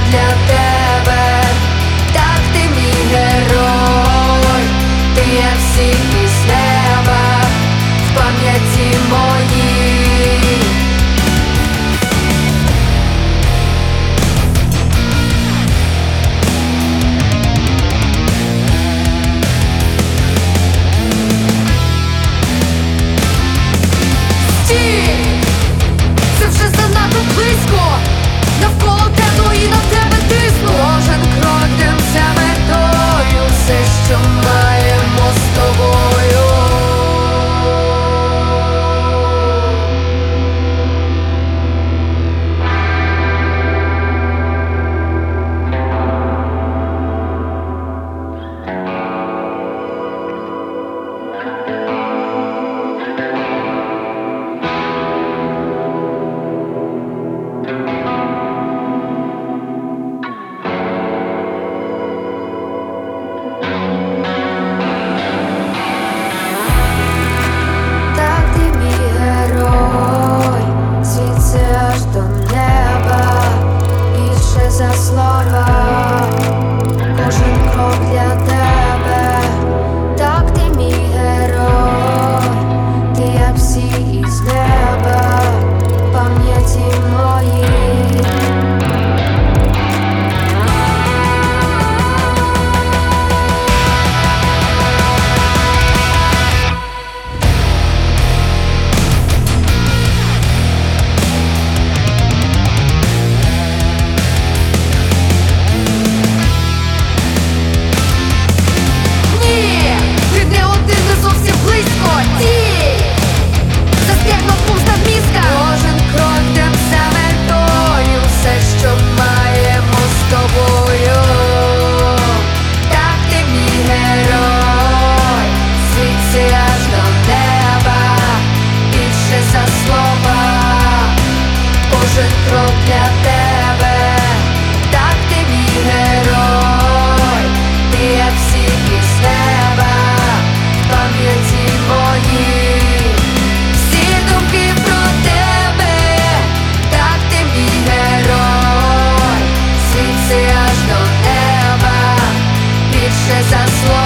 для тебе, так ти мій герой, ти як всі із неба в пам'яті моїй. Це вже занадто близько, навколо темно і на тебе тисну. Кожен крок йдемся метою, все, що маємо з тобою. Аж до неба, більше за слова, кожен крок для тебе, так ти мій герой, ти як всі із неба, в пам'яті моїй. Кожен крок для тебе, так ти мій герой, ти як всі із неба, в пам'яті моїй. Всі думки про тебе, так ти мій герой, світ це аж до неба, більше за слово.